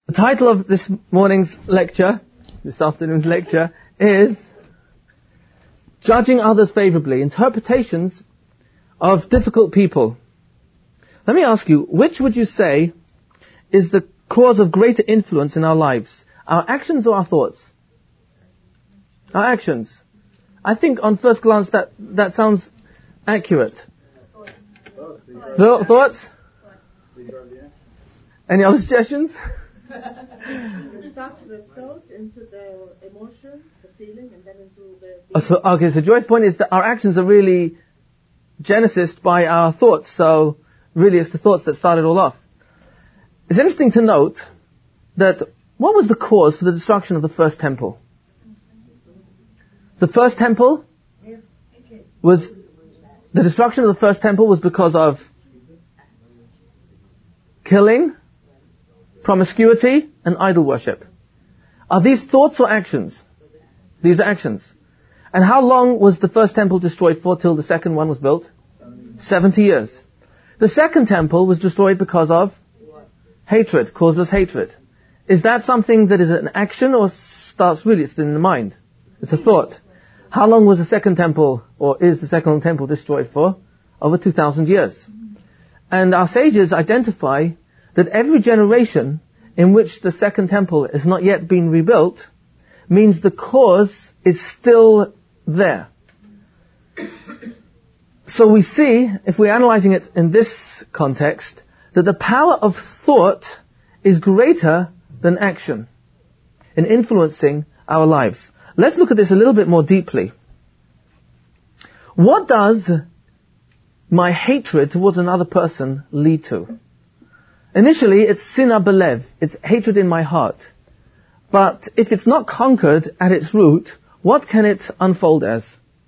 The title of this afternoon's lecture, is Judging Others Favorably, Interpretations of Difficult People. Let me ask you, which would you say is the cause of greater influence in our lives? Our actions or our thoughts? Our actions. I think on first glance that sounds accurate. Thoughts? Any other suggestions? It starts with the thought into the emotion, the feeling, and then into the... So Joyce's point is that our actions are really genesised by our thoughts. So really it's the thoughts that start it all off. It's interesting to note that what was the cause for the destruction of the first temple? The first temple was... The destruction of the first temple was because of killing, promiscuity, and idol worship. Are these thoughts or actions? These are actions. And how long was the first temple destroyed for till the second one was built? 70 years. The second temple was destroyed because of hatred, causeless hatred. Is that something that is an action or starts really, it's in the mind? It's a thought. How long was the second temple, or is the second temple destroyed for? Over 2,000 years. And our sages identify that every generation in which the second temple has not yet been rebuilt means the cause is still there. So we see, if we're analyzing it in this context, that the power of thought is greater than action in influencing our lives. Let's look at this a little bit more deeply. What does my hatred towards another person lead to? Initially, it's sinah belev, it's hatred in my heart. But if it's not conquered at its root, what can it unfold as?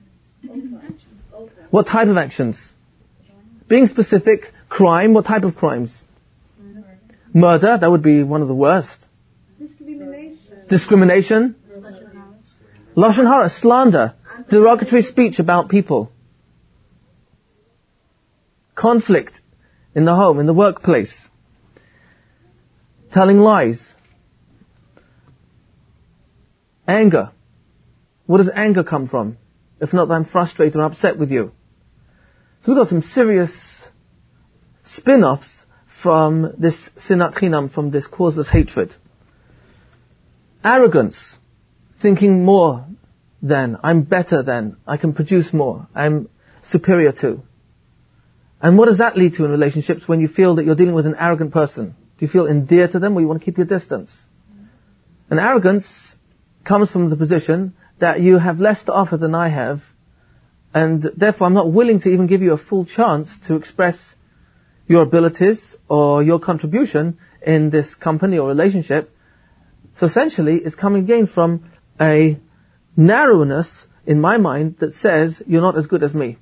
What type of actions? Being specific, crime, what type of crimes? Murder, that would be one of the worst. Discrimination. Lashon hara, slander, derogatory speech about people. Conflict in the home, in the workplace. Telling lies. Anger. Where does anger come from? If not that I'm frustrated or upset with you. So we've got some serious spin-offs from this sinat chinam, from this causeless hatred. Arrogance. Thinking more than, I'm better than, I can produce more, I'm superior to. And what does that lead to in relationships when you feel that you're dealing with an arrogant person? Do you feel endeared to them or you want to keep your distance? And arrogance comes from the position that you have less to offer than I have, and therefore I'm not willing to even give you a full chance to express your abilities or your contribution in this company or relationship. So essentially it's coming again from a narrowness in my mind that says you're not as good as me.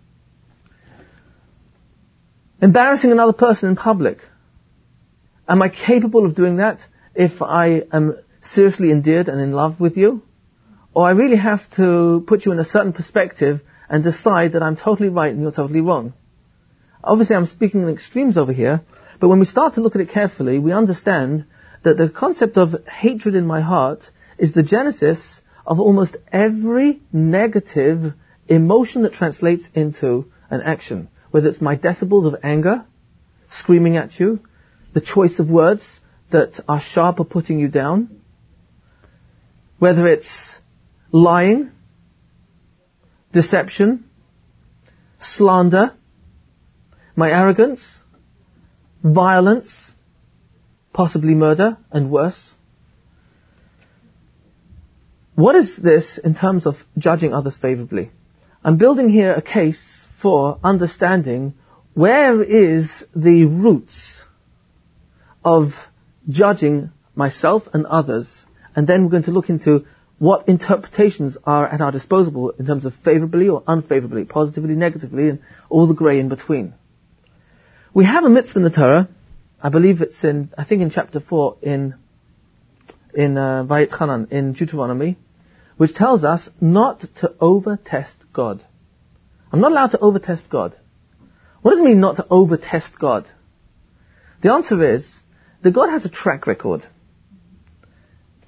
Embarrassing another person in public. Am I capable of doing that if I am seriously endeared and in love with you? Or I really have to put you in a certain perspective and decide that I'm totally right and you're totally wrong? Obviously I'm speaking in extremes over here, but when we start to look at it carefully, we understand that the concept of hatred in my heart is the genesis of almost every negative emotion that translates into an action. Whether it's my decibels of anger, screaming at you, the choice of words that are sharp or putting you down, whether it's lying, deception, slander, my arrogance, violence, possibly murder, and worse. What is this in terms of judging others favorably? I'm building here a case for understanding where is the roots of judging myself and others, and then we're going to look into what interpretations are at our disposal in terms of favorably or unfavorably, positively, negatively, and all the grey in between. We have a mitzvah in the Torah, I believe it's in chapter 4 in Vayetchanan, in Deuteronomy, which tells us not to over-test God. I'm not allowed to over-test God. What does it mean not to over-test God? The answer is that God has a track record.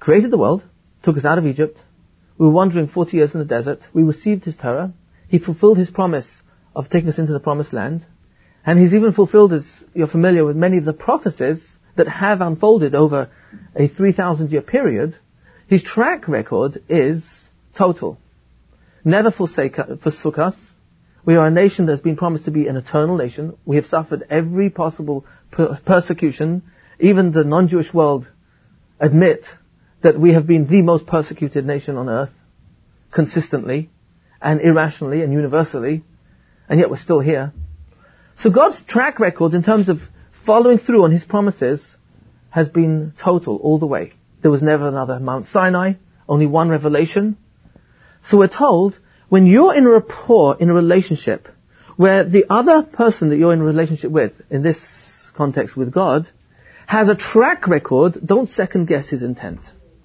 created the world, took us out of Egypt. We were wandering 40 years in the desert. We received His Torah. He fulfilled His promise of taking us into the promised land. And He's even fulfilled, as you're familiar with, many of the prophecies that have unfolded over a 3,000-year period. His track record is total. Never forsook us. We are a nation that's been promised to be an eternal nation. We have suffered every possible persecution. Even the non-Jewish world admit that we have been the most persecuted nation on earth, consistently, and irrationally, and universally, and yet we're still here. So God's track record in terms of following through on His promises has been total all the way. There was never another Mount Sinai, only one revelation. So we're told, when you're in a rapport, in a relationship, where the other person that you're in a relationship with, in this context with God, has a track record, don't second guess His intent.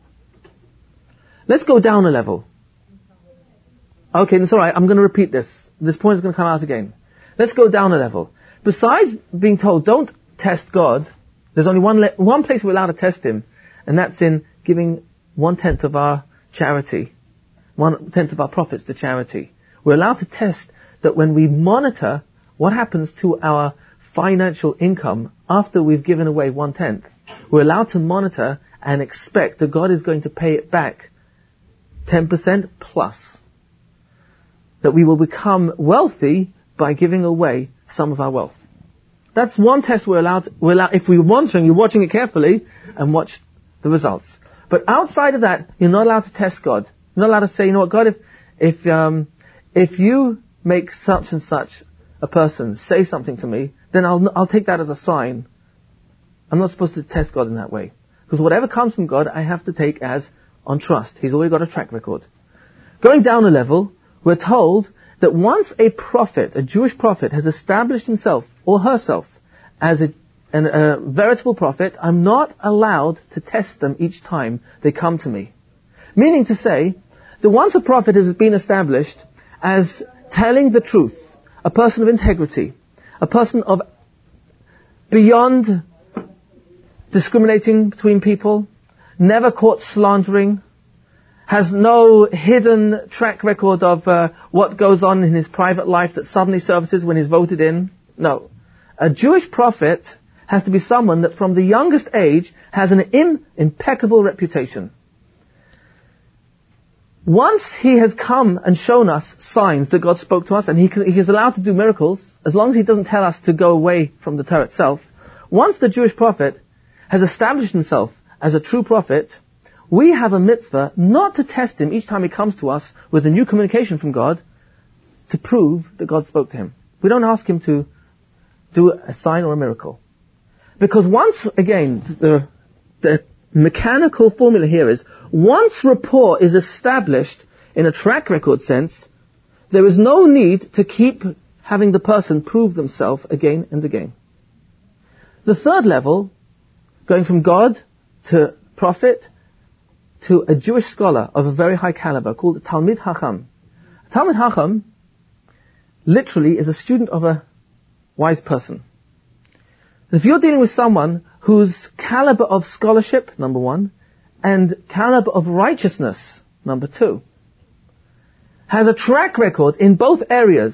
Let's go down a level. Okay, that's alright, I'm going to repeat this. This point is going to come out again. Let's go down a level. Besides being told, don't test God, there's only one place we're allowed to test Him, and that's in giving 1/10 of our charity, 1/10 of our profits to charity. We're allowed to test that when we monitor what happens to our financial income after we've given away 1/10, we're allowed to monitor and expect that God is going to pay it back 10% plus. That we will become wealthy by giving away some of our wealth. That's one test we're allowed, if we're monitoring, you're watching it carefully and watch the results. But outside of that, you're not allowed to test God. You're not allowed to say, you know what, God, if you make such and such a person say something to me, then I'll take that as a sign. I'm not supposed to test God in that way. Because whatever comes from God, I have to take as on trust. He's already got a track record. Going down a level, we're told that once a prophet, a Jewish prophet, has established himself or herself as a veritable prophet, I'm not allowed to test them each time they come to me. Meaning to say that once a prophet has been established as telling the truth, a person of integrity, a person of beyond discriminating between people, never caught slandering, has no hidden track record of what goes on in his private life that suddenly surfaces when he's voted in. No. A Jewish prophet has to be someone that from the youngest age has an impeccable reputation. Once he has come and shown us signs that God spoke to us, and he is allowed to do miracles, as long as he doesn't tell us to go away from the Torah itself, once the Jewish prophet has established himself as a true prophet, we have a mitzvah not to test him each time he comes to us with a new communication from God to prove that God spoke to him. We don't ask him to do a sign or a miracle. Because once, again, the mechanical formula here is, once rapport is established in a track record sense, there is no need to keep having the person prove themselves again and again. The third level, going from God to prophet to a Jewish scholar of a very high caliber called a Talmid Chacham. A Talmid Chacham literally is a student of a wise person. If you're dealing with someone whose caliber of scholarship, number one, and caliber of righteousness, number two, has a track record in both areas,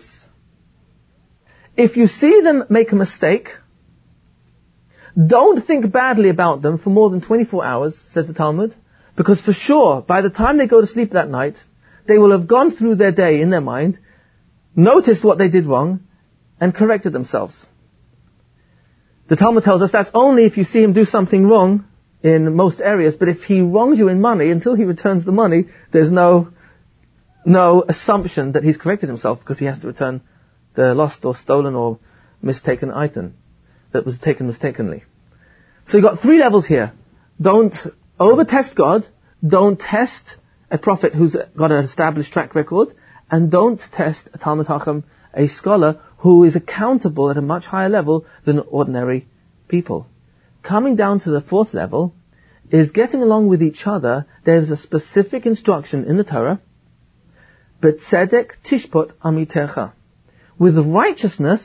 if you see them make a mistake, don't think badly about them for more than 24 hours, says the Talmud, because for sure, by the time they go to sleep that night, they will have gone through their day in their mind, noticed what they did wrong, and corrected themselves. The Talmud tells us that's only if you see him do something wrong in most areas, but if he wrongs you in money, until he returns the money, there's no assumption that he's corrected himself, because he has to return the lost or stolen or mistaken item that was taken mistakenly. So you've got three levels here. Don't over-test God, don't test a prophet who's got an established track record, and don't test a Talmid Chacham, a scholar who is accountable at a much higher level than ordinary people. Coming down to the fourth level is getting along with each other. There's a specific instruction in the Torah, B'tzedek tishpot amitecha. With righteousness,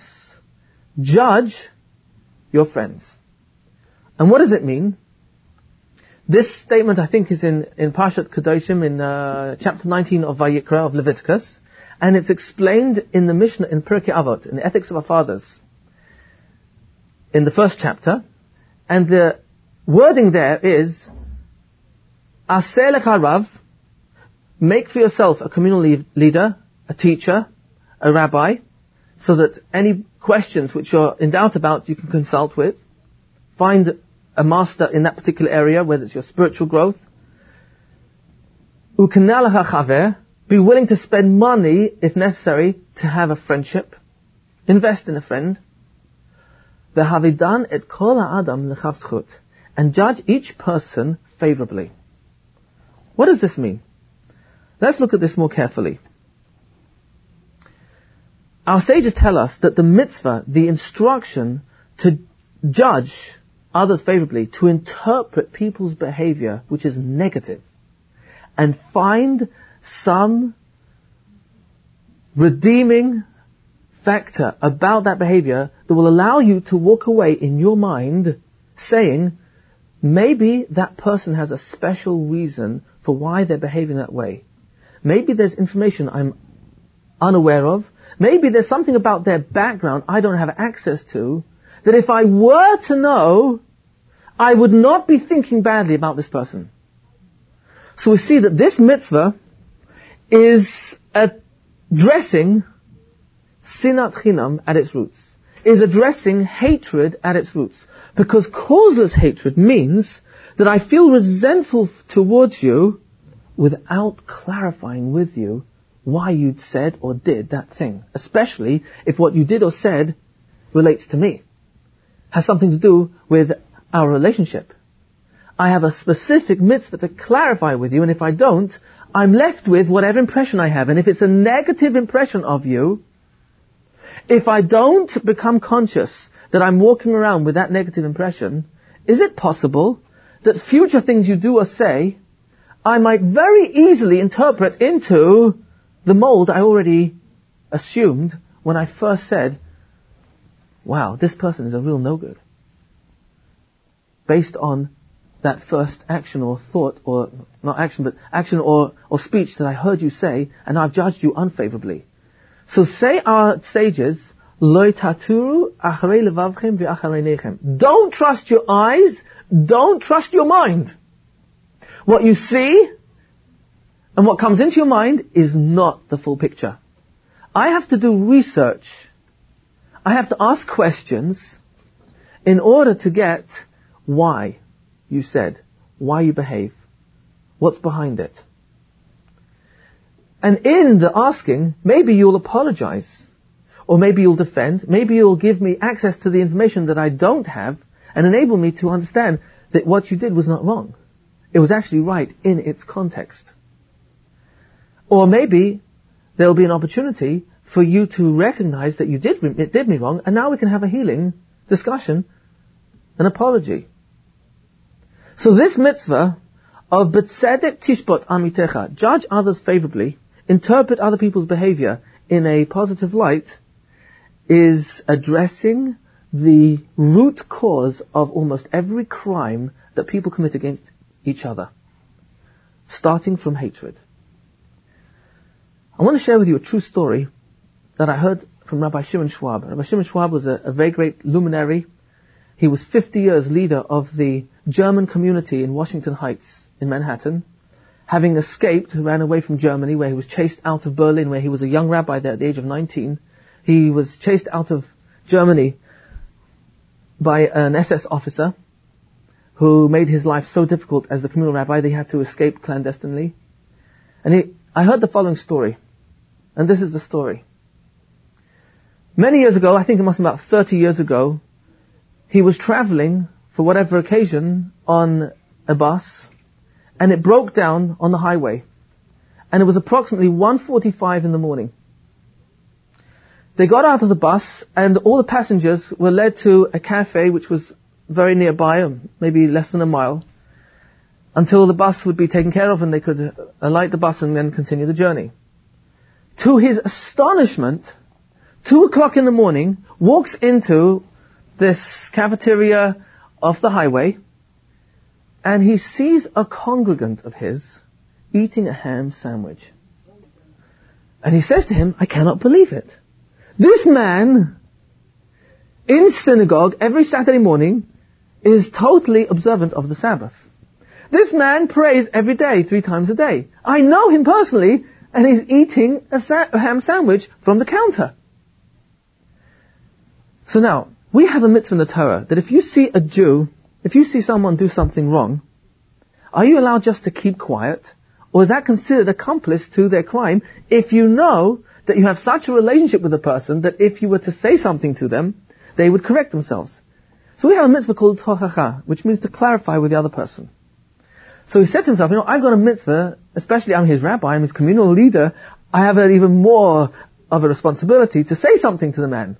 judge your friends. And what does it mean? This statement, I think, is in Parshat Kedoshim, in chapter 19 of Vayikra, of Leviticus, and it's explained in the Mishnah, in Pirkei Avot, in the Ethics of Our Fathers, in the first chapter, and the wording there is, Aseh lecha rav, make for yourself a communal leader, a teacher, a rabbi, so that any questions which you're in doubt about you can consult with. Find a master in that particular area, whether it's your spiritual growth. Ukena lecha chaver, be willing to spend money, if necessary, to have a friendship. Invest in a friend. V'havidan et kol ha'adam lechav zchut, and judge each person favorably. What does this mean? Let's look at this more carefully. Our sages tell us that the mitzvah, the instruction to judge others favorably, to interpret people's behavior which is negative, and find some redeeming factor about that behavior that will allow you to walk away in your mind saying, maybe that person has a special reason for why they're behaving that way. Maybe there's information I'm unaware of. Maybe there's something about their background I don't have access to, that if I were to know, I would not be thinking badly about this person. So we see that this mitzvah is addressing sinat chinam at its roots, is addressing hatred at its roots. Because causeless hatred means that I feel resentful towards you without clarifying with you why you'd said or did that thing. Especially if what you did or said relates to me, has something to do with our relationship. I have a specific mitzvah to clarify with you, and if I don't, I'm left with whatever impression I have. And if it's a negative impression of you, if I don't become conscious that I'm walking around with that negative impression, is it possible that future things you do or say, I might very easily interpret into the mold I already assumed when I first said, wow, this person is a real no-good, based on that first action or thought, or not action, but action or speech that I heard you say, and I've judged you unfavorably. So say our sages, Lo taturu acharei levavchem ve'acharei nechem. Don't trust your eyes, don't trust your mind. What you see and what comes into your mind is not the full picture. I have to do research. I have to ask questions in order to get why you said, why you behave, what's behind it. And in the asking, maybe you'll apologize, or maybe you'll defend, maybe you'll give me access to the information that I don't have, and enable me to understand that what you did was not wrong. It was actually right in its context. Or maybe there'll be an opportunity for you to recognize that you did me wrong, and now we can have a healing discussion, an apology. So this mitzvah of b'tzedek tishbot amitecha, judge others favorably, interpret other people's behavior in a positive light, is addressing the root cause of almost every crime that people commit against each other, starting from hatred. I want to share with you a true story that I heard from Rabbi Shimon Schwab. Rabbi Shimon Schwab was a very great luminary. He was 50 years leader of the German community in Washington Heights in Manhattan. Having escaped, ran away from Germany, where he was chased out of Berlin, where he was a young rabbi there at the age of 19. He was chased out of Germany by an SS officer who made his life so difficult as the communal rabbi that he had to escape clandestinely. And I heard the following story, and this is the story. Many years ago, I think it must have been about 30 years ago, he was traveling for whatever occasion on a bus, and it broke down on the highway. And it was approximately 1:45 in the morning. They got out of the bus, and all the passengers were led to a cafe which was very nearby, maybe less than a mile, until the bus would be taken care of and they could alight the bus and then continue the journey. To his astonishment, 2 o'clock in the morning, walks into this cafeteria off the highway and he sees a congregant of his eating a ham sandwich. And he says to him, I cannot believe it. This man in synagogue every Saturday morning is totally observant of the Sabbath. This man prays every day, 3 times a day. I know him personally, and he's eating a ham sandwich from the counter. So now, we have a mitzvah in the Torah that if you see a Jew, if you see someone do something wrong, are you allowed just to keep quiet? Or is that considered accomplice to their crime if you know that you have such a relationship with the person that if you were to say something to them, they would correct themselves? So we have a mitzvah called tochacha, which means to clarify with the other person. So he said to himself, I've got a mitzvah, especially I'm his rabbi, I'm his communal leader, I have even more of a responsibility to say something to the man.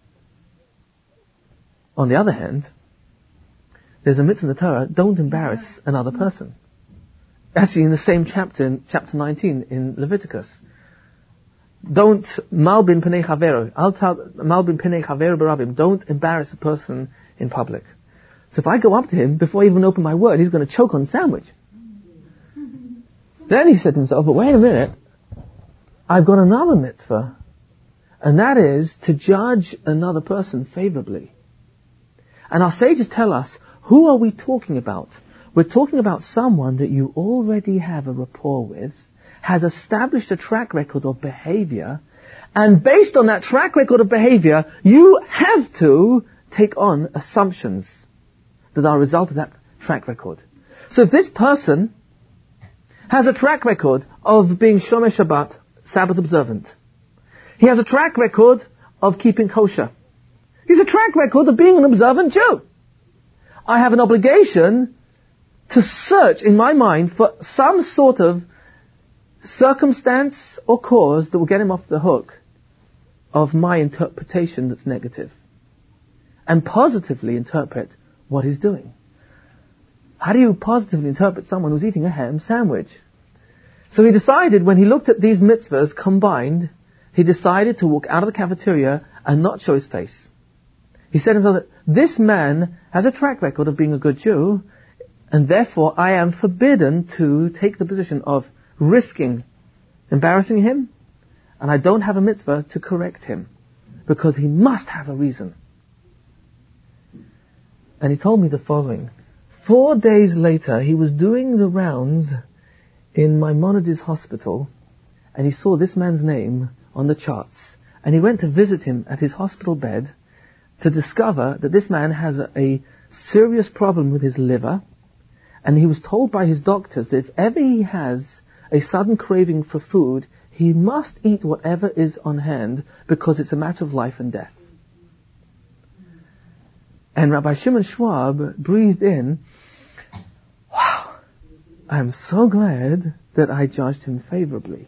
On the other hand, there's a mitzvah in the Torah, don't embarrass another person. Actually, in the same chapter, in chapter 19 in Leviticus. Don't malbin penei chavero. Malbin penei chavero barabim. Don't embarrass a person in public. So if I go up to him, before I even open my word, he's going to choke on the sandwich. Then he said to himself, but wait a minute, I've got another mitzvah, and that is to judge another person favorably. And our sages tell us, who are we talking about? We're talking about someone that you already have a rapport with, has established a track record of behavior, and based on that track record of behavior, you have to take on assumptions that are a result of that track record. So if this person has a track record of being Shomer Shabbat, Sabbath observant, he has a track record of keeping kosher, he's a track record of being an observant Jew, I have an obligation to search in my mind for some sort of circumstance or cause that will get him off the hook of my interpretation that's negative, and positively interpret what he's doing. How do you positively interpret someone who's eating a ham sandwich? So he decided, when he looked at these mitzvahs combined, he decided to walk out of the cafeteria and not show his face. He said to himself that this man has a track record of being a good Jew, and therefore I am forbidden to take the position of risking embarrassing him, and I don't have a mitzvah to correct him, because he must have a reason. And he told me the following. 4 days later, he was doing the rounds in Maimonides Hospital, and he saw this man's name on the charts, and he went to visit him at his hospital bed to discover that this man has a serious problem with his liver, and he was told by his doctors that if ever he has a sudden craving for food, he must eat whatever is on hand, because it's a matter of life and death. And Rabbi Shimon Schwab breathed in, wow, I'm so glad that I judged him favorably.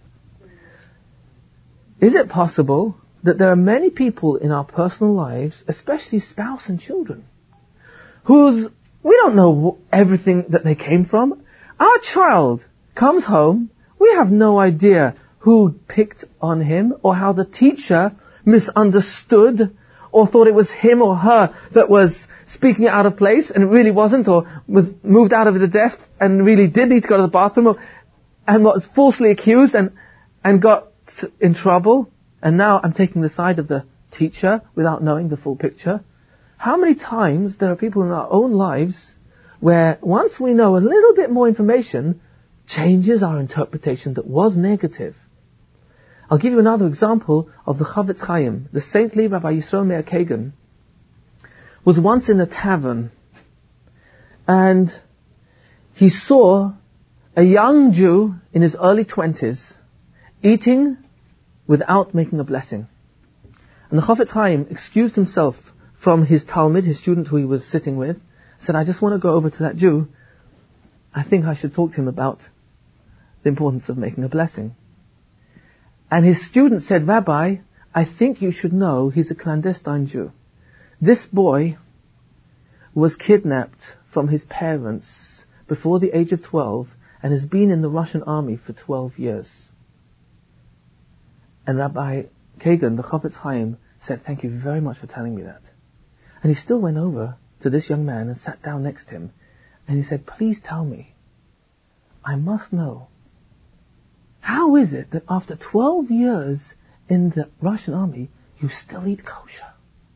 Is it possible that there are many people in our personal lives, especially spouse and children, we don't know everything that they came from? Our child comes home, we have no idea who picked on him, or how the teacher misunderstood or thought it was him or her that was speaking out of place and it really wasn't, or was moved out of the desk and really did need to go to the bathroom, and was falsely accused and got in trouble. And now I'm taking the side of the teacher without knowing the full picture. How many times there are people in our own lives where once we know a little bit more information, changes our interpretation that was negative. I'll give you another example of the Chavetz Chaim. The saintly Rabbi Yisrael Meir Kagan was once in a tavern, and he saw a young Jew in his early 20s eating without making a blessing. And the Chavetz Chaim excused himself from his Talmud, his student who he was sitting with, said, I just want to go over to that Jew. I think I should talk to him about the importance of making a blessing. And his student said, Rabbi, I think you should know he's a clandestine Jew. This boy was kidnapped from his parents before the age of 12 and has been in the Russian army for 12 years. And Rabbi Kagan, the Chavetz Chaim, said, thank you very much for telling me that. And he still went over to this young man and sat down next to him And he said, please tell me, I must know, how is it that after 12 years in the Russian army, you still eat kosher?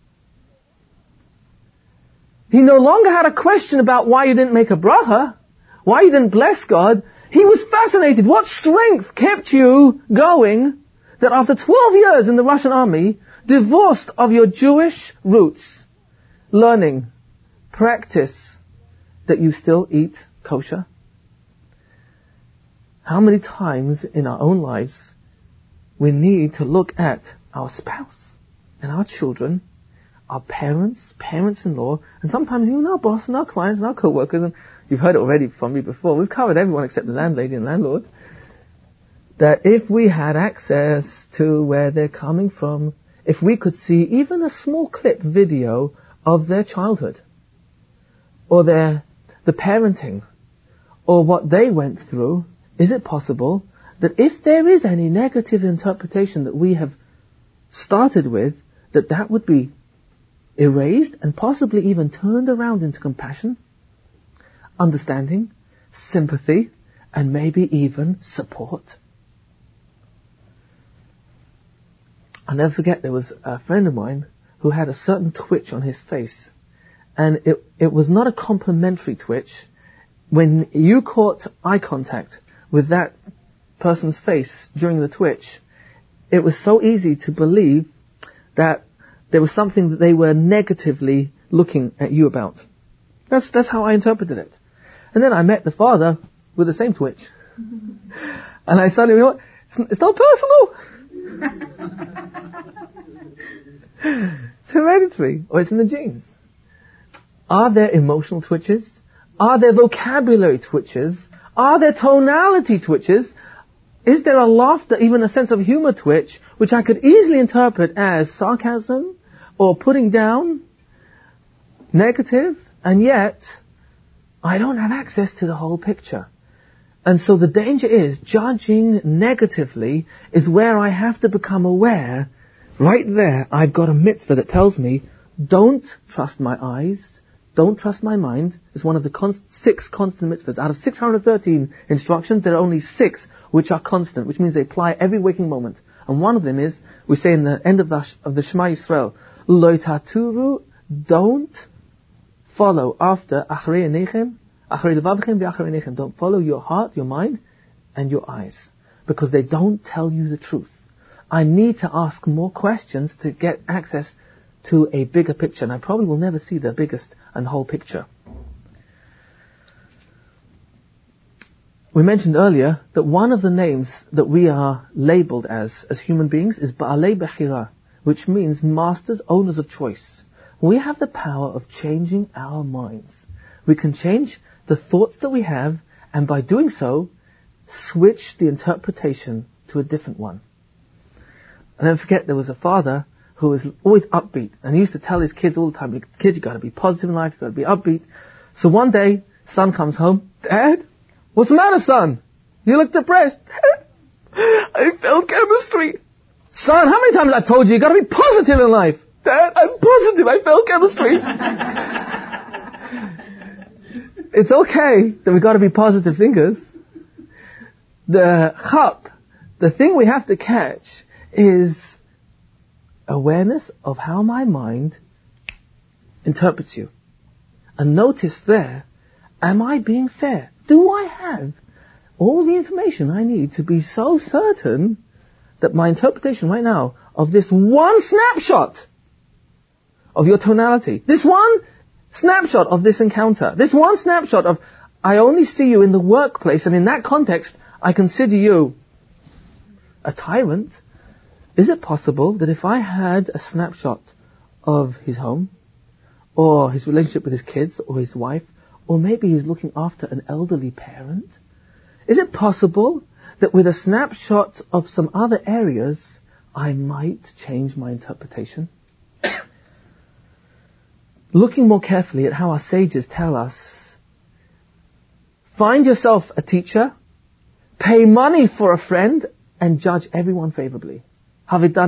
He no longer had a question about why you didn't make a bracha, why you didn't bless God. He was fascinated. What strength kept you going that after 12 years in the Russian army, divorced of your Jewish roots, learning, practice, that you still eat kosher? How many times in our own lives we need to look at our spouse and our children, our parents, parents-in-law, and sometimes even our boss and our clients and our co-workers, and you've heard it already from me before, we've covered everyone except the landlady and landlord, that if we had access to where they're coming from, if we could see even a small clip video of their childhood, or the parenting, or what they went through, is it possible that if there is any negative interpretation that we have started with, that would be erased and possibly even turned around into compassion, understanding, sympathy, and maybe even support? I'll never forget, there was a friend of mine who had a certain twitch on his face. And it was not a complimentary twitch. When you caught eye contact with that person's face during the twitch, it was so easy to believe that there was something that they were negatively looking at you about. That's how I interpreted it. And then I met the father with the same twitch. And I suddenly, you know what? It's not personal. It's hereditary, or it's in the genes. Are there emotional twitches? Are there vocabulary twitches? Are there tonality twitches? Is there a laughter, even a sense of humor twitch, which I could easily interpret as sarcasm or putting down, negative, and yet I don't have access to the whole picture. And so the danger is, judging negatively is where I have to become aware. Right there, I've got a mitzvah that tells me, don't trust my eyes, don't trust my mind. It's one of the 6 constant mitzvahs. Out of 613 instructions, there are only 6 which are constant, which means they apply every waking moment. And one of them is, we say in the end of the Shema Yisrael, Lo taturu, don't follow after achrei einechem, achrei levavchem ve'achrei einechem. Don't follow your heart, your mind, and your eyes, because they don't tell you the truth. I need to ask more questions to get access to a bigger picture, and I probably will never see the biggest and whole picture. We mentioned earlier that one of the names that we are labeled as human beings is Ba'alei Bechira, which means masters, owners of choice. We have the power of changing our minds. We can change the thoughts that we have, and by doing so, switch the interpretation to a different one. And don't forget, there was a father who was always upbeat, and he used to tell his kids all the time, kids, you've got to be positive in life, you've got to be upbeat. So one day, son comes home, Dad, what's the matter, son? You look depressed. Dad, I failed chemistry. Son, how many times I told you, you've got to be positive in life? Dad, I'm positive, I failed chemistry. It's okay that we've got to be positive thinkers. The thing we have to catch is awareness of how my mind interprets you. And notice there, am I being fair? Do I have all the information I need to be so certain that my interpretation right now of this one snapshot of your tonality, this one snapshot of this encounter, this one snapshot of I only see you in the workplace, and in that context I consider you a tyrant. Is it possible that if I had a snapshot of his home, or his relationship with his kids, or his wife, or maybe he's looking after an elderly parent, is it possible that with a snapshot of some other areas, I might change my interpretation? Looking more carefully at how our sages tell us, find yourself a teacher, pay money for a friend, and judge everyone favorably. What is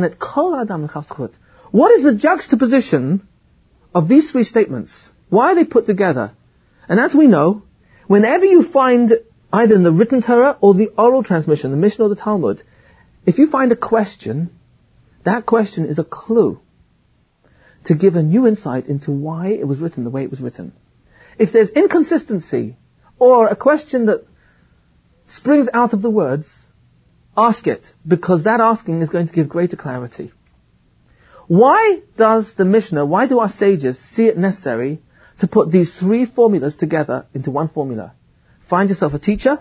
the juxtaposition of these 3 statements? Why are they put together? And as we know, Whenever you find, either in the written Torah or the oral transmission, the Mishnah or the Talmud, if you find a question, that question is a clue to give a new insight into why it was written the way it was written. If there's inconsistency or a question that springs out of the words, ask it, because that asking is going to give greater clarity. Why does the Mishnah, why do our sages see it necessary to put these three formulas together into one formula? Find yourself a teacher,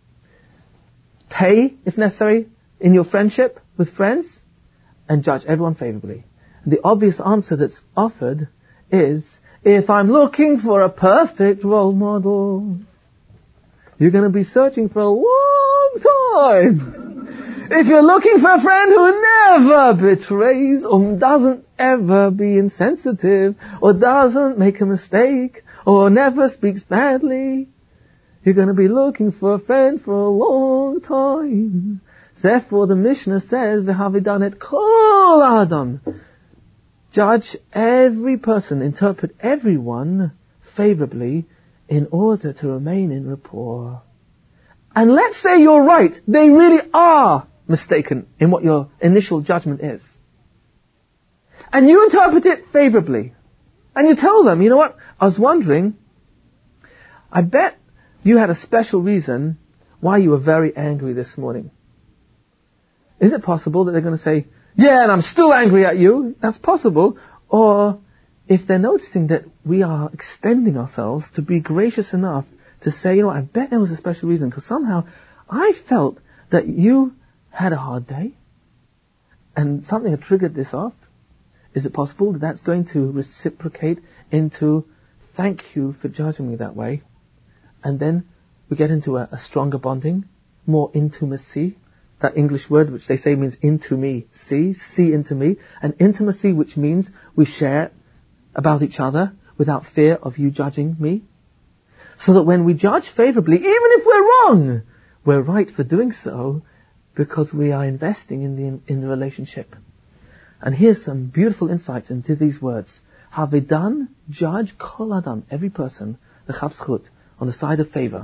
pay, if necessary, in your friendship with friends, and judge everyone favorably. The obvious answer that's offered is, if I'm looking for a perfect role model, you're going to be searching for a long time. If you're looking for a friend who never betrays or doesn't ever be insensitive or doesn't make a mistake or never speaks badly, you're going to be looking for a friend for a long time. Therefore, the Mishnah says, "V'havidanet kol adam." Judge every person, interpret everyone favorably in order to remain in rapport. And let's say you're right. They really are mistaken in what your initial judgment is. And you interpret it favorably. And you tell them, you know what, I was wondering, I bet you had a special reason why you were very angry this morning. Is it possible that they're going to say, yeah, and I'm still angry at you? That's possible. Or if they're noticing that we are extending ourselves to be gracious enough to say, you know, I bet there was a special reason, because somehow I felt that you had a hard day and something had triggered this off. Is it possible that that's going to reciprocate into thank you for judging me that way? And then we get into a stronger bonding, more intimacy. That English word which they say means into me, see into me. An intimacy which means we share about each other without fear of you judging me. So that when we judge favorably, even if we're wrong, we're right for doing so because we are investing in the relationship. And here's some beautiful insights into these words. Havedan, judge kol adam, every person, the chavzchut, on the side of favor.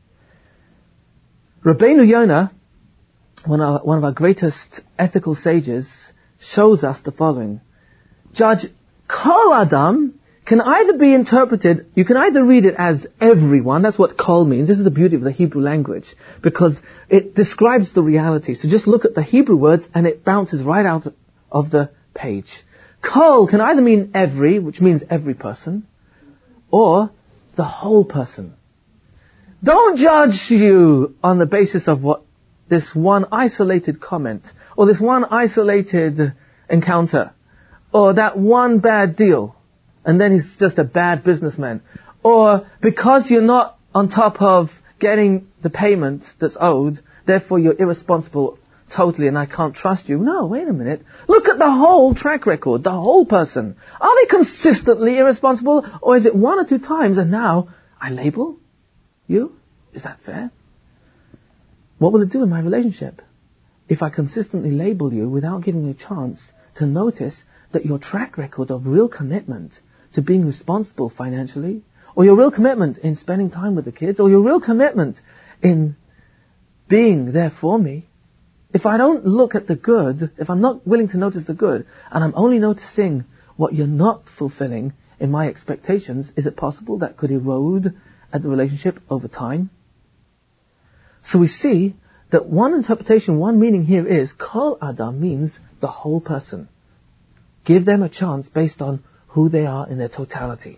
Rabbeinu Yonah, one of our greatest ethical sages, shows us the following. Judge kol adam can either be interpreted, you can either read it as everyone, that's what kol means. This is the beauty of the Hebrew language, because it describes the reality. So just look at the Hebrew words and it bounces right out of the page. Kol can either mean every, which means every person, or the whole person. Don't judge you on the basis of what this one isolated comment, or this one isolated encounter, or that one bad deal, and then he's just a bad businessman. Or because you're not on top of getting the payment that's owed, therefore you're irresponsible totally and I can't trust you. No, wait a minute. Look at the whole track record, the whole person. Are they consistently irresponsible, or is it one or two times and now I label you? Is that fair? What will it do in my relationship if I consistently label you without giving you a chance to notice that your track record of real commitment to being responsible financially, or your real commitment in spending time with the kids, or your real commitment in being there for me, if I don't look at the good, if I'm not willing to notice the good, and I'm only noticing what you're not fulfilling in my expectations, is it possible that could erode at the relationship over time? So we see that one interpretation, one meaning here is, Kol Adam means the whole person. Give them a chance based on who they are in their totality.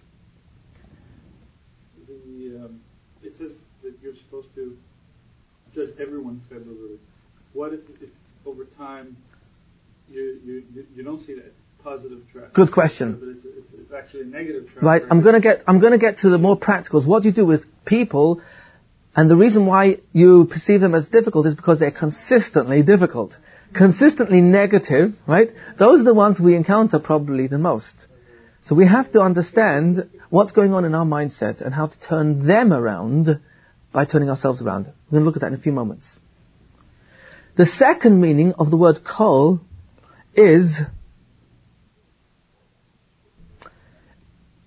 It says that you're supposed to judge everyone favorably. What if over time you don't see that positive track? Good question. But it's actually a negative track. Right. I'm going to get to the more practicals. What do you do with people? And the reason why you perceive them as difficult is because they're consistently difficult, consistently negative. Right. Those are the ones we encounter probably the most. So we have to understand what's going on in our mindset and how to turn them around by turning ourselves around. We're going to look at that in a few moments. The second meaning of the word kol is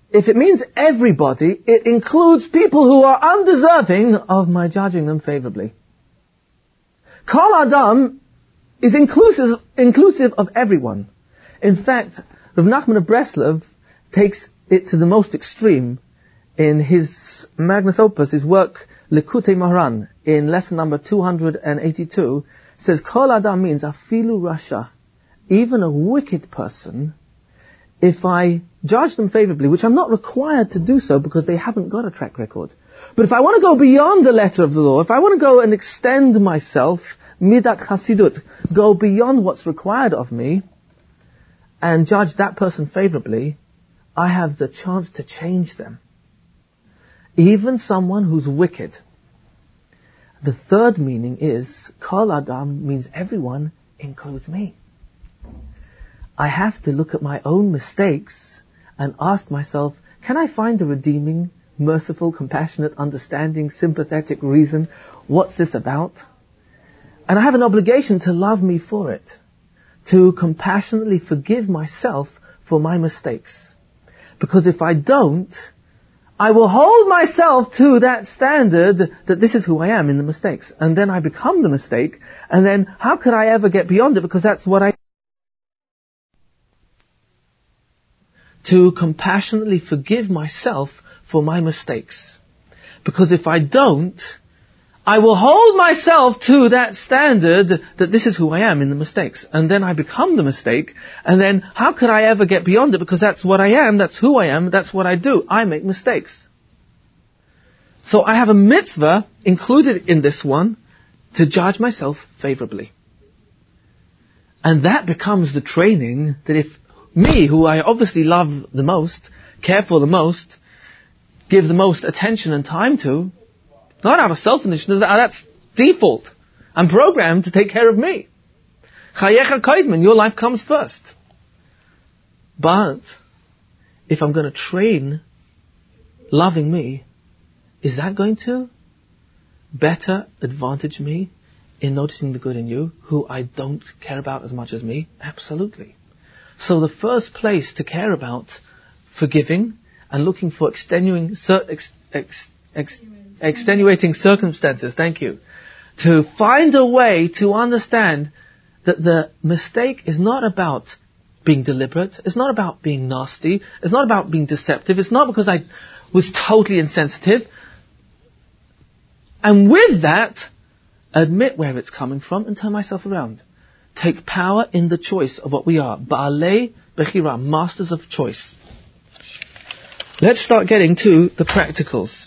if it means everybody, it includes people who are undeserving of my judging them favorably. Kol Adam is inclusive of everyone. In fact, Rav Nachman of Breslov takes it to the most extreme in his magnus opus, his work Likutei Moharan, in lesson number 282, says Kol Adam means afilu rasha, even a wicked person, if I judge them favorably, which I'm not required to do so because they haven't got a track record. But if I want to go beyond the letter of the law, if I want to go and extend myself, midat chasidut, go beyond what's required of me, and judge that person favorably, I have the chance to change them. Even someone who's wicked. The third meaning is, Kol Adam means everyone, includes me. I have to look at my own mistakes and ask myself, can I find a redeeming, merciful, compassionate, understanding, sympathetic reason? What's this about? And I have an obligation to love me for it, to compassionately forgive myself for my mistakes. Because if I don't, I will hold myself to that standard that this is who I am in the mistakes. And then I become the mistake, and then how could I ever get beyond it? Because that's what I... To compassionately forgive myself for my mistakes. Because if I don't, I will hold myself to that standard that this is who I am in the mistakes. And then I become the mistake, and then how could I ever get beyond it? Because that's what I am, that's who I am, that's what I do. I make mistakes. So I have a mitzvah included in this one to judge myself favorably. And that becomes the training that if me, who I obviously love the most, care for the most, give the most attention and time to, not out of selfishness, that's default. I'm programmed to take care of me. Chayecha koidmin, your life comes first. But if I'm going to train loving me, is that going to better advantage me in noticing the good in you, who I don't care about as much as me? Absolutely. So the first place to care about forgiving and looking for extenuating circumstances, thank you, to find a way to understand that the mistake is not about being deliberate, it's not about being nasty, it's not about being deceptive, it's not because I was totally insensitive. And with that, admit where it's coming from and turn myself around. Take power in the choice of what we are. Ba'alei bechira, masters of choice. Let's start getting to the practicals.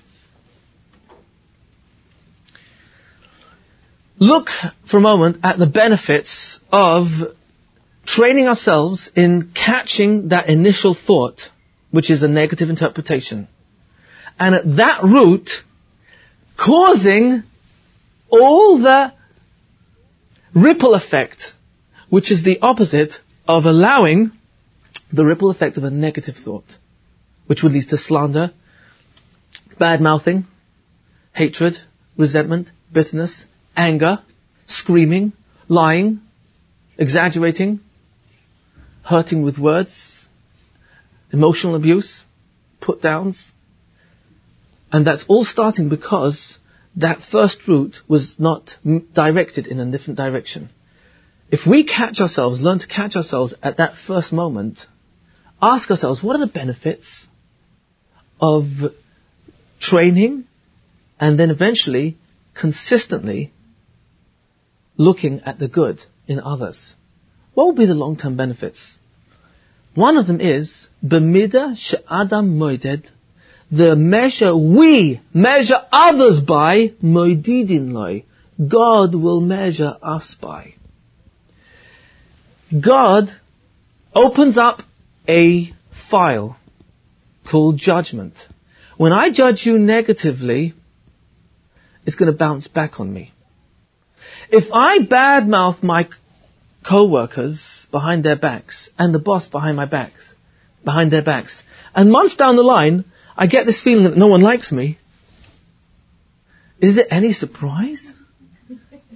Look for a moment at the benefits of training ourselves in catching that initial thought, which is a negative interpretation. And at that root, causing all the ripple effect, which is the opposite of allowing the ripple effect of a negative thought, which would lead to slander, bad-mouthing, hatred, resentment, bitterness, anger, screaming, lying, exaggerating, hurting with words, emotional abuse, put-downs. And that's all starting because that first route was not directed in a different direction. If we catch ourselves, learn to catch ourselves at that first moment, ask ourselves, what are the benefits of training and then eventually, consistently, looking at the good in others? What will be the long-term benefits? One of them is, b'mida she'adam moided, the measure we measure others by, moididin loy, God will measure us by. God opens up a file called judgment. When I judge you negatively, it's going to bounce back on me. If I badmouth my co-workers behind their backs and the boss behind their backs, and months down the line, I get this feeling that no one likes me, is it any surprise?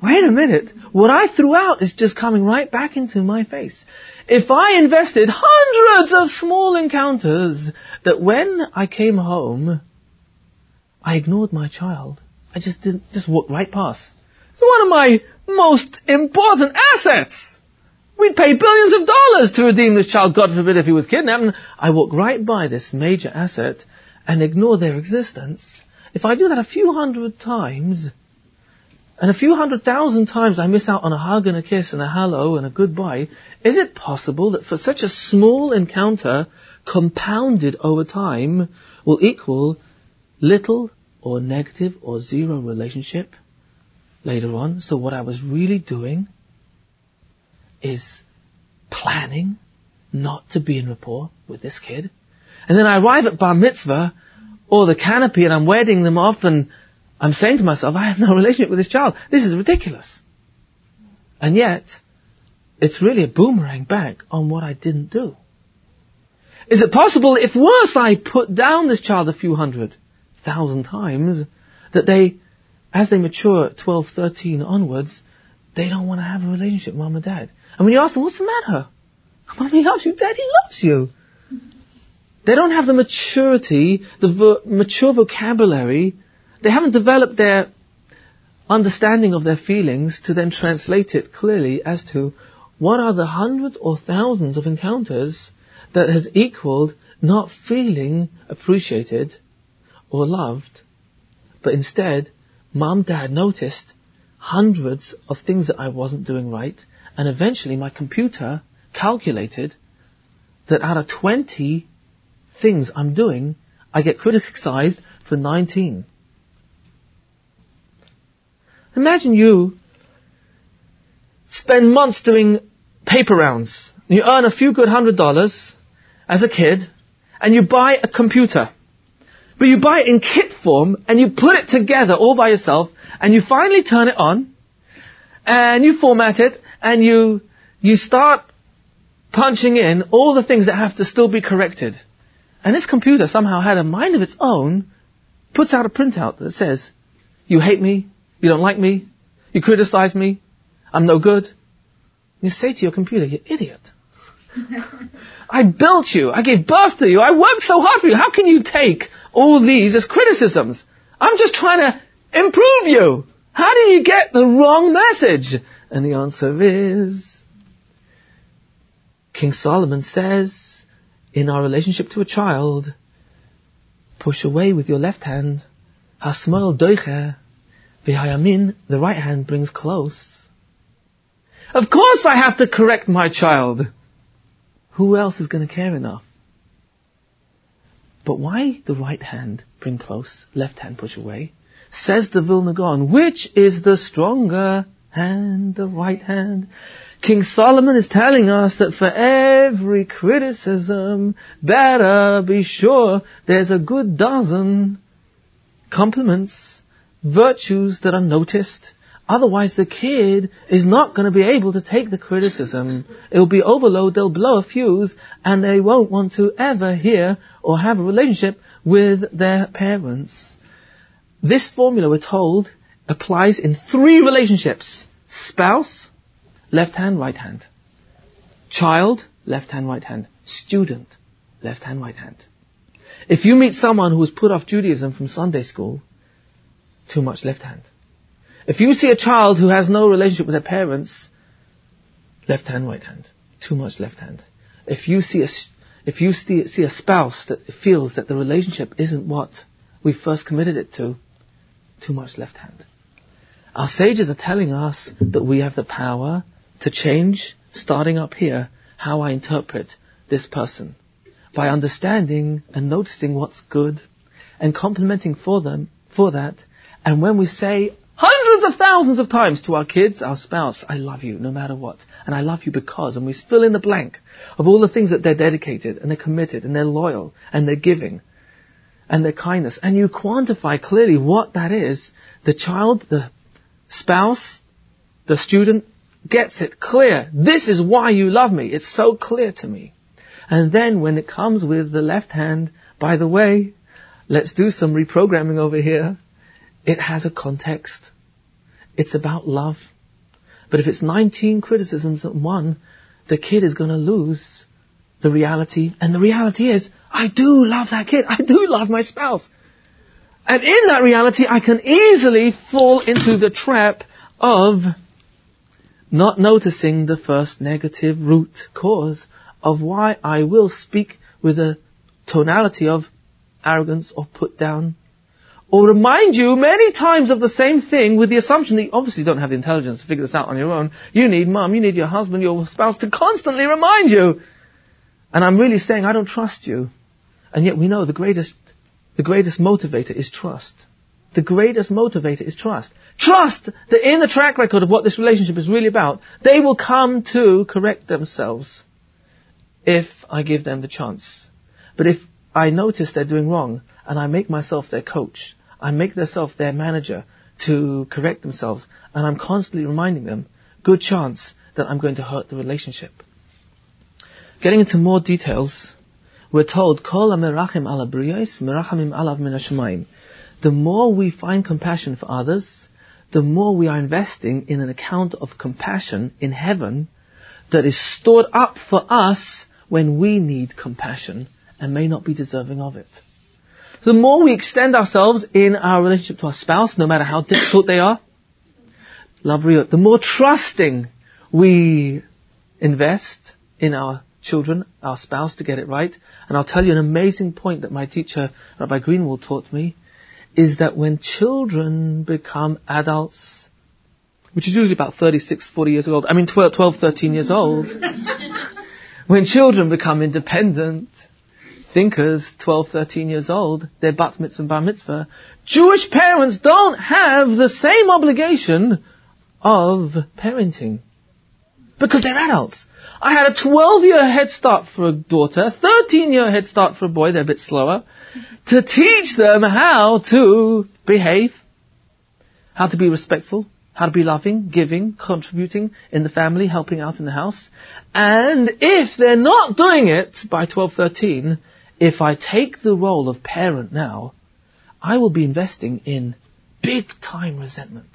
wait a minute, what I threw out is just coming right back into my face. If I invested hundreds of small encounters that when I came home, I ignored my child, I just walked right past. It's one of my most important assets. We'd pay billions of dollars to redeem this child, God forbid if he was kidnapped. And I walk right by this major asset and ignore their existence. If I do that a few hundred times, and a few 100,000 times I miss out on a hug and a kiss and a hello and a goodbye, is it possible that for such a small encounter, compounded over time, will equal little or negative or zero relationship later on? So what I was really doing is planning not to be in rapport with this kid. And then I arrive at bar mitzvah or the canopy and I'm wedding them off and I'm saying to myself, I have no relationship with this child. This is ridiculous. And yet, it's really a boomerang back on what I didn't do. Is it possible, if worse I put down this child a few 100,000 times, that they, as they mature at 12, 13 onwards, they don't want to have a relationship with mom and dad? And when you ask them, what's the matter? Mommy loves you, daddy loves you. They don't have the maturity, the mature vocabulary. They haven't developed their understanding of their feelings to then translate it clearly as to what are the hundreds or thousands of encounters that has equaled not feeling appreciated or loved, but instead, mom, dad noticed hundreds of things that I wasn't doing right, and eventually my computer calculated that out of 20 things I'm doing, I get criticized for 19. Imagine you spend months doing paper rounds. You earn a few good $100 as a kid, and you buy a computer. But you buy it in kit form, and you put it together all by yourself, and you finally turn it on, and you format it, and you start punching in all the things that have to still be corrected. And this computer somehow had a mind of its own, puts out a printout that says, you hate me, you don't like me, you criticize me, I'm no good. You say to your computer, you idiot. I built you, I gave birth to you, I worked so hard for you, how can you take all these as criticisms? I'm just trying to improve you. How do you get the wrong message? And the answer is, King Solomon says, in our relationship to a child, push away with your left hand, hasmal doicher, v'hayamin, the right hand brings close. Of course I have to correct my child. Who else is going to care enough? But why the right hand bring close, left hand push away? Says the Vilna Gaon, which is the stronger hand, the right hand? King Solomon is telling us that for every criticism, better be sure there's a good dozen compliments, virtues that are noticed. Otherwise the kid is not going to be able to take the criticism. It will be overload, they'll blow a fuse, and they won't want to ever hear or have a relationship with their parents. This formula, we're told, applies in 3 relationships. Spouse, left hand, right hand. Child, left hand, right hand. Student, left hand, right hand. If you meet someone who has put off Judaism from Sunday school, too much left hand. If you see a child who has no relationship with their parents, left hand, right hand. Too much left hand. If you see a spouse that feels that the relationship isn't what we first committed it to, too much left hand. Our sages are telling us that we have the power to change, starting up here, how I interpret this person, by understanding and noticing what's good and complimenting for that. And when we say hundreds of thousands of times to our kids, our spouse, I love you no matter what, and I love you because, and we fill in the blank of all the things that they're dedicated and they're committed and they're loyal and they're giving and their kindness, and you quantify clearly what that is, the child, the spouse, the student gets it clear. This is why you love me. It's so clear to me. And then when it comes with the left hand, by the way, let's do some reprogramming over here. It has a context. It's about love. But if it's 19 criticisms at one, the kid is going to lose the reality. And the reality is, I do love that kid. I do love my spouse. And in that reality, I can easily fall into the trap of not noticing the first negative root cause of why I will speak with a tonality of arrogance or put down, or remind you many times of the same thing with the assumption that you obviously don't have the intelligence to figure this out on your own. You need mum, you need your husband, your spouse to constantly remind you. And I'm really saying I don't trust you. And yet we know the greatest motivator is trust. The greatest motivator is trust. Trust that in the track record of what this relationship is really about, they will come to correct themselves if I give them the chance. But if I notice they're doing wrong, and I make myself their coach, I make myself their manager to correct themselves, and I'm constantly reminding them, good chance that I'm going to hurt the relationship. Getting into more details, we're told, Kol ha-merachim ala briyos, merachamim alav min hashamayim. The more we find compassion for others, the more we are investing in an account of compassion in heaven that is stored up for us when we need compassion and may not be deserving of it. The more we extend ourselves in our relationship to our spouse, no matter how difficult they are, the more trusting we invest in our children, our spouse, to get it right. And I'll tell you an amazing point that my teacher, Rabbi Greenwald, taught me, is that when children become adults, which is usually about 36, 40 years old, 12, 13 years old, when children become independent thinkers, 12, 13 years old, they're bat mitzvah and bar mitzvah, Jewish parents don't have the same obligation of parenting. Because they're adults. I had a 12-year head start for a daughter, 13-year head start for a boy, they're a bit slower, to teach them how to behave, how to be respectful, how to be loving, giving, contributing in the family, helping out in the house. And if they're not doing it by 12, 13, if I take the role of parent now, I will be investing in big-time resentment,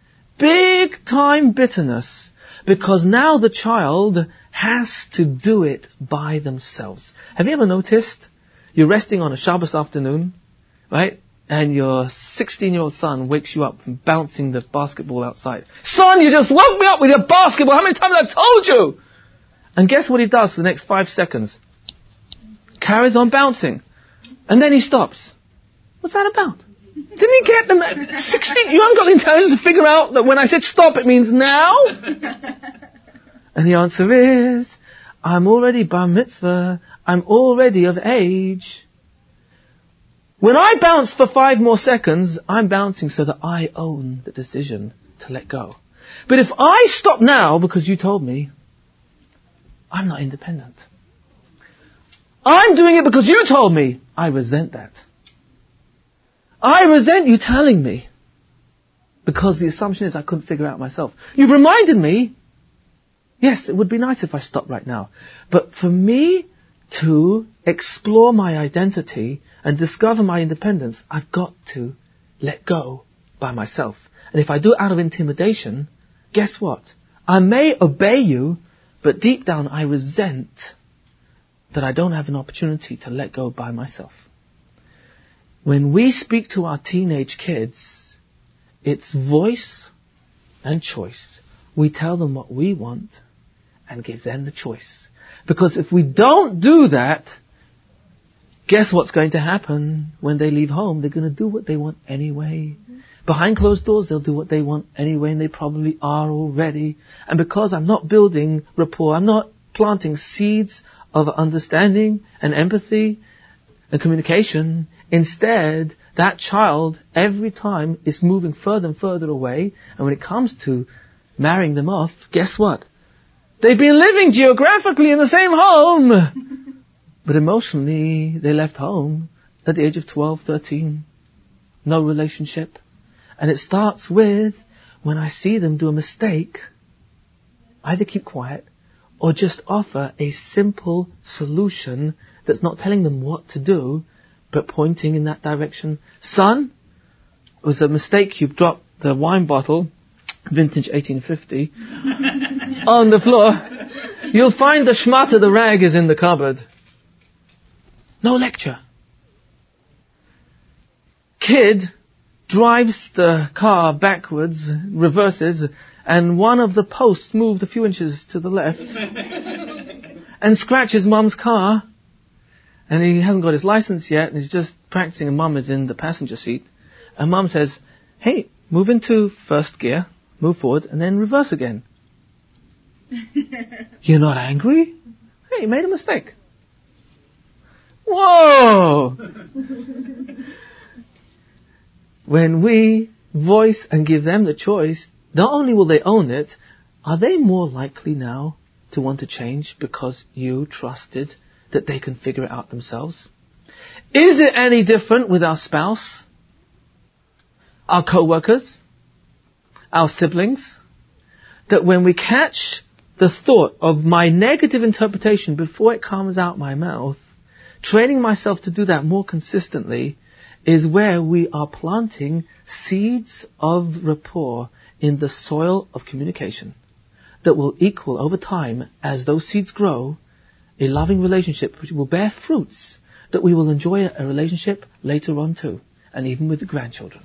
big-time bitterness, because now the child has to do it by themselves. Have you ever noticed you're resting on a Shabbos afternoon, right? And your 16-year-old son wakes you up from bouncing the basketball outside. Son, you just woke me up with your basketball. How many times have I told you? And guess what he does for the next 5 seconds? Carries on bouncing. And then he stops. What's that about? Didn't he get them at 16? You haven't got the intelligence to figure out that when I said stop, it means now? And the answer is, I'm already bar mitzvah. I'm already of age. When I bounce for 5 more seconds, I'm bouncing so that I own the decision to let go. But if I stop now because you told me, I'm not independent. I'm doing it because you told me. I resent that. I resent you telling me. Because the assumption is I couldn't figure out myself. You've reminded me. Yes, it would be nice if I stopped right now. But for me to explore my identity and discover my independence, I've got to let go by myself. And if I do it out of intimidation, guess what? I may obey you, but deep down I resent that I don't have an opportunity to let go by myself. When we speak to our teenage kids, it's voice and choice. We tell them what we want and give them the choice. Because if we don't do that, guess what's going to happen when they leave home? They're going to do what they want anyway. Behind closed doors, they'll do what they want anyway, and they probably are already. And because I'm not building rapport, I'm not planting seeds of understanding and empathy and communication, instead, that child, every time, is moving further and further away. And when it comes to marrying them off, guess what? They've been living geographically in the same home. But emotionally, they left home at the age of 12, 13. No relationship. And it starts with, when I see them do a mistake, either keep quiet or just offer a simple solution that's not telling them what to do, but pointing in that direction. Son, it was a mistake. You dropped the wine bottle vintage 1850, on the floor, you'll find the shmata, the rag, is in the cupboard. No lecture. Kid drives the car backwards, reverses, and one of the posts moved a few inches to the left and scratches Mum's car, and he hasn't got his license yet, and he's just practicing, and Mum is in the passenger seat, and Mum says, hey, move into first gear, move forward, and then reverse again. You're not angry? Hey, you made a mistake. Whoa! When we voice and give them the choice, not only will they own it, are they more likely now to want to change because you trusted that they can figure it out themselves? Is it any different with our spouse, our co-workers, our siblings, that when we catch the thought of my negative interpretation before it comes out my mouth, training myself to do that more consistently is where we are planting seeds of rapport in the soil of communication that will equal over time, as those seeds grow, a loving relationship which will bear fruits that we will enjoy a relationship later on too, and even with the grandchildren.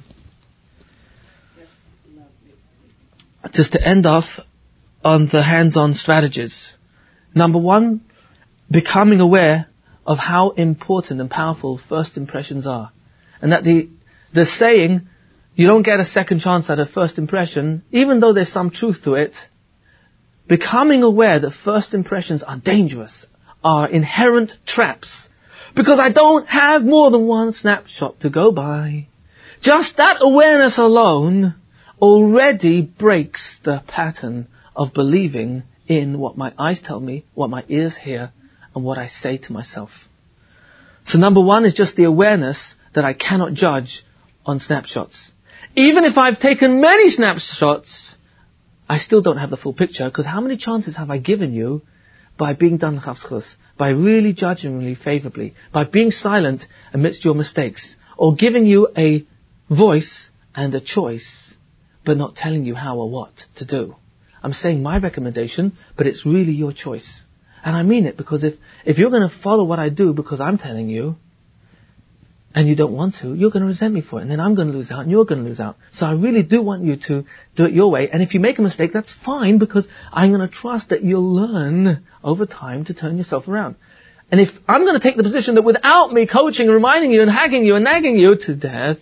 Just to end off on the hands-on strategies. Number one, becoming aware of how important and powerful first impressions are. And that the saying, you don't get a second chance at a first impression, even though there's some truth to it, becoming aware that first impressions are dangerous, are inherent traps, because I don't have more than one snapshot to go by. Just that awareness alone already breaks the pattern of believing in what my eyes tell me, what my ears hear, and what I say to myself. So number one is just the awareness that I cannot judge on snapshots. Even if I've taken many snapshots, I still don't have the full picture, because how many chances have I given you by being done chafschus, by really judging me favorably, by being silent amidst your mistakes, or giving you a voice and a choice, but not telling you how or what to do. I'm saying my recommendation, but it's really your choice. And I mean it, because if you're going to follow what I do because I'm telling you, and you don't want to, you're going to resent me for it, and then I'm going to lose out, and you're going to lose out. So I really do want you to do it your way, and if you make a mistake, that's fine, because I'm going to trust that you'll learn over time to turn yourself around. And if I'm going to take the position that without me coaching and reminding you and hagging you and nagging you to death,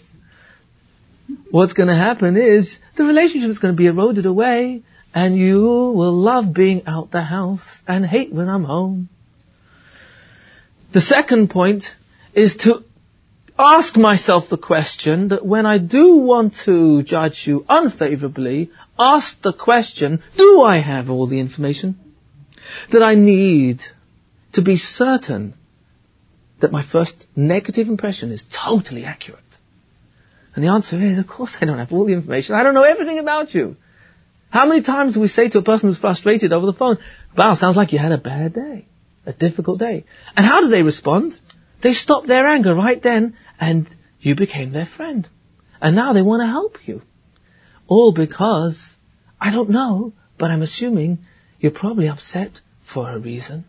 what's going to happen is the relationship is going to be eroded away, and you will love being out the house and hate when I'm home. The second point is to ask myself the question that when I do want to judge you unfavorably, ask the question, do I have all the information that I need to be certain that my first negative impression is totally accurate? And the answer is, of course I don't have all the information. I don't know everything about you. How many times do we say to a person who's frustrated over the phone, wow, sounds like you had a bad day, a difficult day. And how do they respond? They stop their anger right then, and you became their friend. And now they want to help you. All because, I don't know, but I'm assuming you're probably upset for a reason.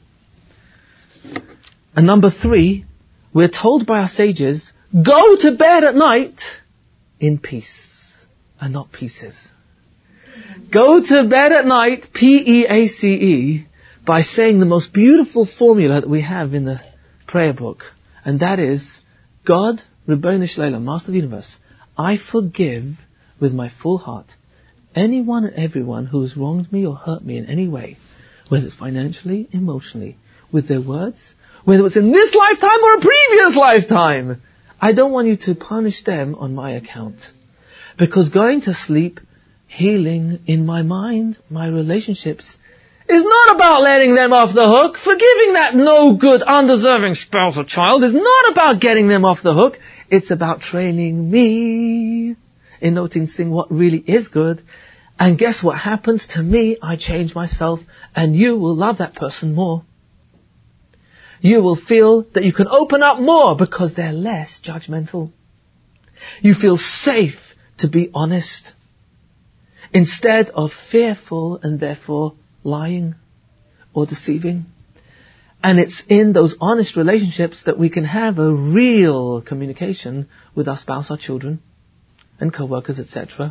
And number 3, we're told by our sages, go to bed at night in peace and not pieces. Go to bed at night, P-E-A-C-E, by saying the most beautiful formula that we have in the prayer book, and that is, God, Ribbono Shel Olam, Master of the Universe, I forgive with my full heart anyone and everyone who has wronged me or hurt me in any way, whether it's financially, emotionally, with their words, whether it's in this lifetime or a previous lifetime. I don't want you to punish them on my account. Because going to sleep, healing in my mind, my relationships, is not about letting them off the hook. Forgiving that no good, undeserving spouse or child is not about getting them off the hook. It's about training me in noticing what really is good. And guess what happens to me? I change myself, and you will love that person more. You will feel that you can open up more because they're less judgmental. You feel safe to be honest. instead of fearful and therefore lying or deceiving. And it's in those honest relationships that we can have a real communication with our spouse, our children, and co-workers, etc.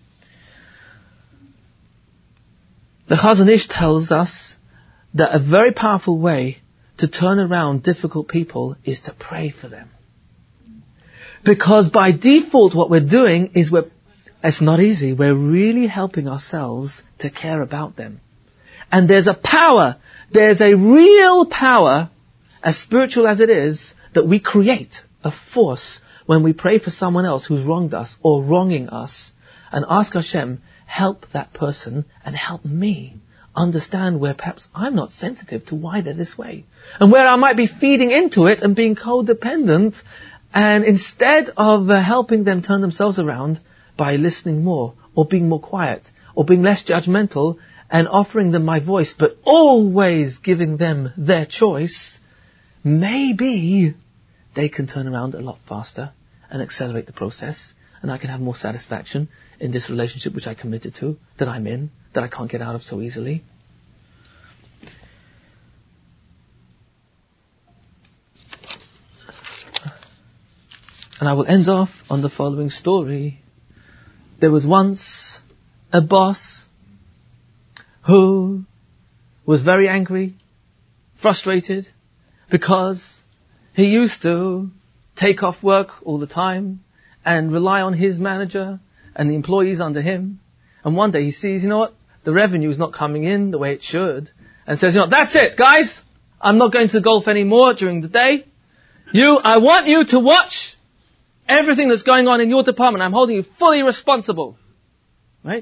The Chazon Ish tells us that a very powerful way to turn around difficult people is to pray for them. Because by default what we're doing is it's not easy, we're really helping ourselves to care about them. And there's a power, there's a real power, as spiritual as it is, that we create, a force, when we pray for someone else who's wronged us or wronging us, and ask Hashem, help that person and help me understand where perhaps I'm not sensitive to why they're this way. And where I might be feeding into it and being codependent, and instead of helping them turn themselves around by listening more, or being more quiet, or being less judgmental, and offering them my voice, but always giving them their choice, maybe they can turn around a lot faster and accelerate the process, and I can have more satisfaction in this relationship which I committed to, that I'm in, that I can't get out of so easily. And I will end off on the following story. There was once a boss who was very angry, frustrated, because he used to take off work all the time and rely on his manager and the employees under him. And one day he sees, the revenue is not coming in the way it should, and says, that's it, guys. I'm not going to golf anymore during the day. I want you to watch everything that's going on in your department. I'm holding you fully responsible. Right?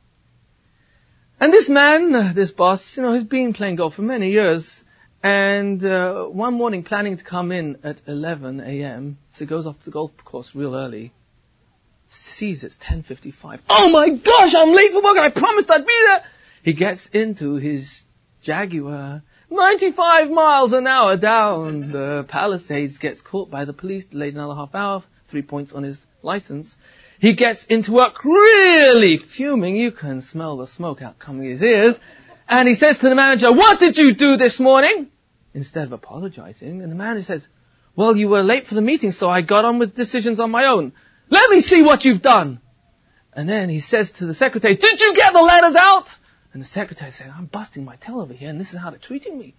And this man, this boss, he's been playing golf for many years. And one morning, planning to come in at 11 a.m., so he goes off to the golf course real early, sees it's 10:55. Oh my gosh, I'm late for work, I promised I'd be there! He gets into his Jaguar, 95 miles an hour down the Palisades, gets caught by the police, delayed another half hour, 3 points on his license. He gets into work really fuming. You can smell the smoke out coming his ears. And he says to the manager, what did you do this morning? Instead of apologizing. And the manager says, well, you were late for the meeting, so I got on with decisions on my own. Let me see what you've done. And then he says to the secretary, did you get the letters out? And the secretary says, I'm busting my tail over here, and this is how they're treating me.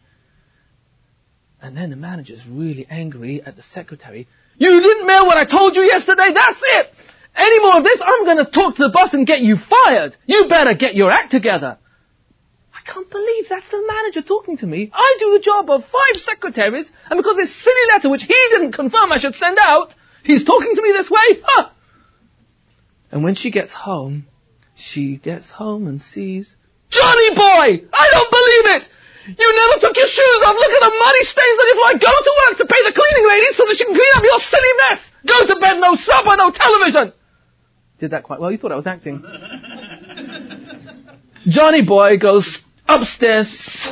And then the manager's really angry at the secretary. You didn't mail what I told you yesterday, that's it! Any more of this, I'm going to talk to the boss and get you fired. You better get your act together. I can't believe that's the manager talking to me. I do the job of 5 secretaries, and because this silly letter, which he didn't confirm I should send out, he's talking to me this way? Huh! And when she gets home and sees, Johnny boy! I don't believe it! You never took your shoes off! Look at the muddy stains on your floor! Go to work to pay the cleaning lady so that she can clean up your silly mess! Go to bed, no supper, no television! Did that quite well. You thought I was acting. Johnny boy goes upstairs.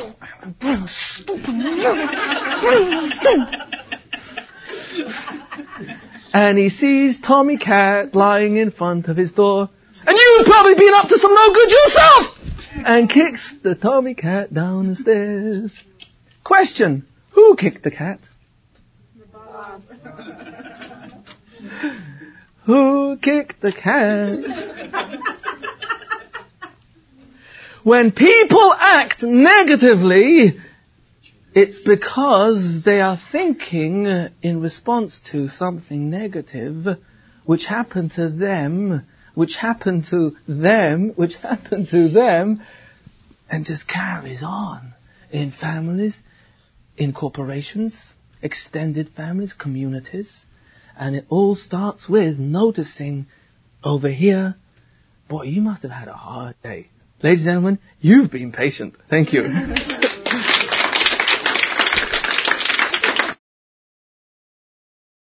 And he sees Tommy Cat lying in front of his door. And you've probably been up to some no good yourself! And kicks the Tommy Cat down the stairs. Question. Who kicked the cat? The boss. Who kicked the cat? When people act negatively, it's because they are thinking in response to something negative which happened to them, which happened to them, which happened to them, and just carries on in families, in corporations, extended families, communities. And it all starts with noticing over here, boy, you must have had a hard day. Ladies and gentlemen, you've been patient. Thank you.